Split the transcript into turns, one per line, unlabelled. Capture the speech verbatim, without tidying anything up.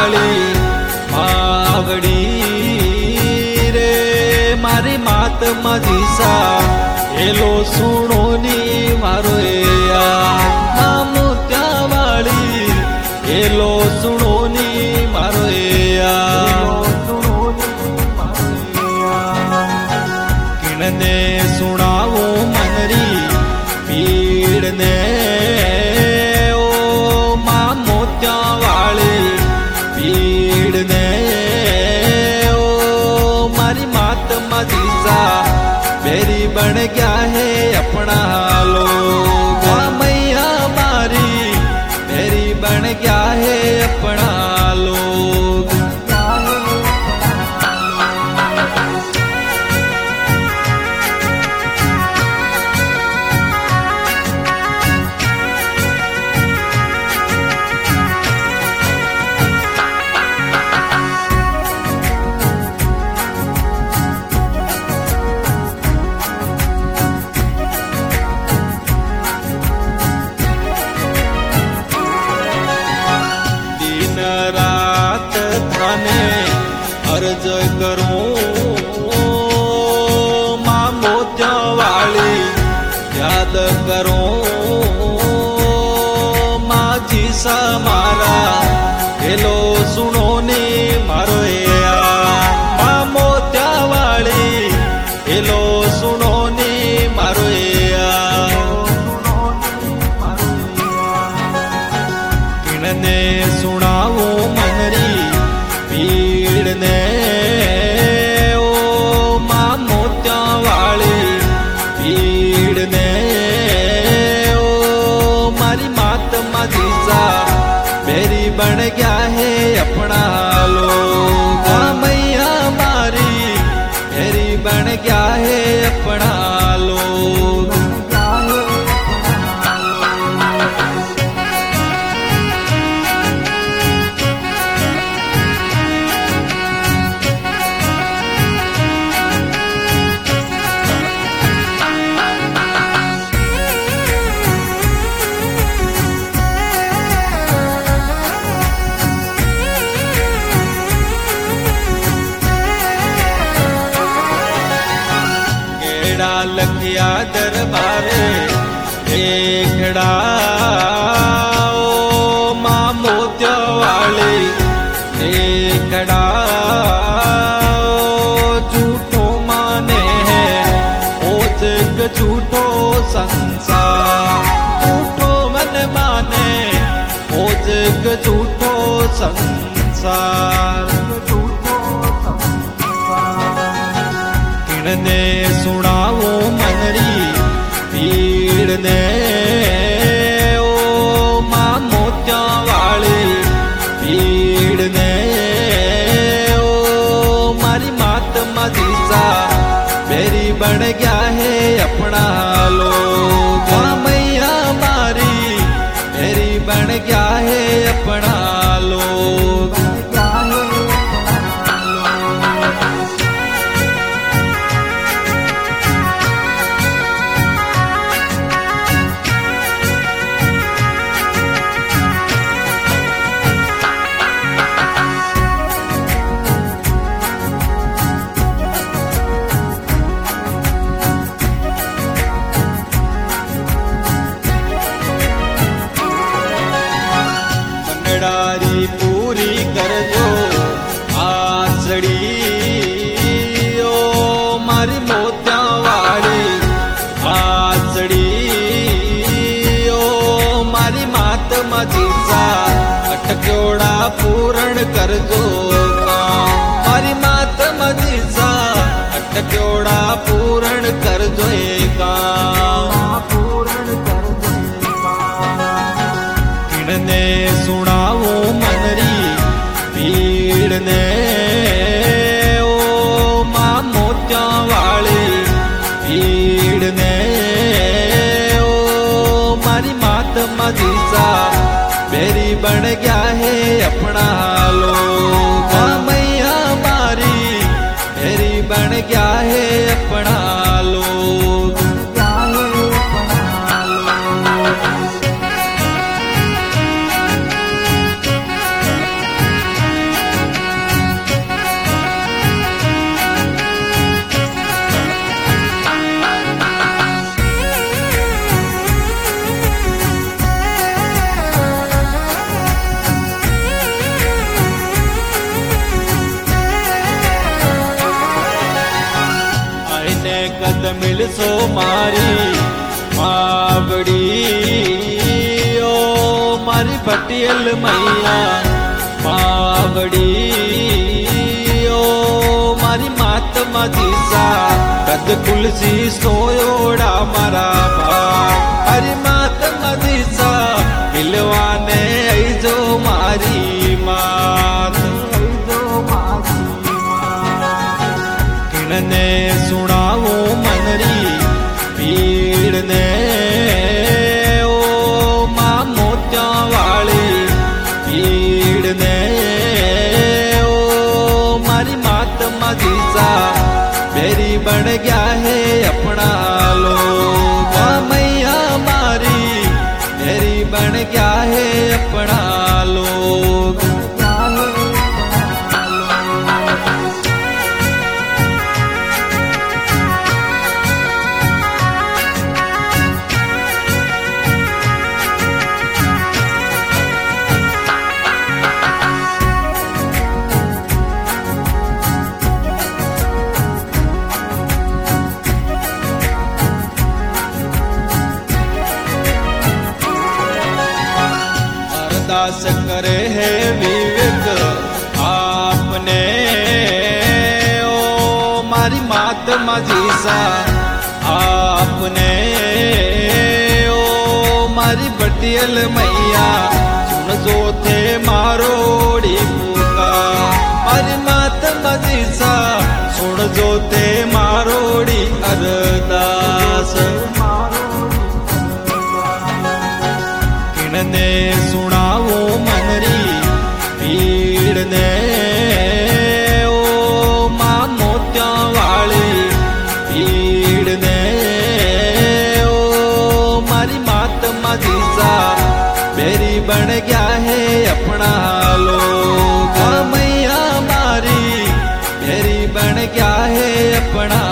वाली मावड़ी रे मारी मात मजीसा एलो सुनो नी मारो यार मोत्या वाली एलो सुनो नी मारो यार किणने सुनावो मनरी पीड़ ने ओ मां मोत्या वाली पीड़ ने ओ मारी मात मजीसा मेरी बन गया है अपना लोग मैया मारी मेरी बन गया है अपना लोग। अर्ज करूं मां मोत्या वाली याद करूं मां जीसा मारा हेलो सुनो ने मारो यार मां मोत्या वाली हेलो सुनो ने मारो यार किणने सुनावो मनरी पीड़ ने ओ मां मोत्या वाली पीड़ ने ओ मारी मात मजीसा मेरी बन गया है अपना लोग मैया मारी मेरी बन गया है अपना लोग। लखिया दरबारे एकड़ा ओ मां मोत्या वाली एकड़ा झूठो माने है ओ जग झूठो संसार झूठो मन माने ओ जग झूठो संसार किणने सुनावो मनरी पीड़ ने ओ मां मोत्या वाली पीड़ ने ओ मारी मात मजीसा मेरी बन गया है अपना लोग मैया मारी मेरी बन गया है अपना लोग। पूरी कर जो आसड़ी ओ मारी मोत्या वाली आसड़ी ओ मारी मात मजीसा अटक्योड़ा पूर्ण कर जो मारी मात मजीसा अटक्योड़ा पूर्ण कर जो किणने सुनावो मनरी पीड़ ने ओ मां मोत्या वाली पीड़ ने ओ मारी मात मजीसा मेरी बन गया है अपना लोग मैया मारी मेरी बन गया है अपना लोग। मिलसो मारी मावड़ी ओ मारी पटियल मैया मावड़ी ओ मारी महात्मा जीसा कद कुलसी सोयोड़ा मारा बाप अरे महात्मा जीसा मिलवाने ऐजो मारी मात किणने सुनावो मनरी पीड़ ने ओ मां मोत्या वाली पीड़ ने ओ मारी महात्मा जीसा मेरी बन गया है अपना लोग मैया मारी मेरी बन गया है अपना लोग दास करे है विवेक आपने ओ मारी महात्मा जीसा आपने ओ मारी बटियल मैया सुन जो थे मारोड़ी पुका मारी महात्मा जीसा सुन जो थे मारोड़ी अरदास किणने सुनावो मनरी पीड़ ने ओ मां मोत्या वाली पीड़ ने ओ मारी महात्मा जीसा मेरी बन गया है अपना लोग मैया मारी मेरी बन गया है अपना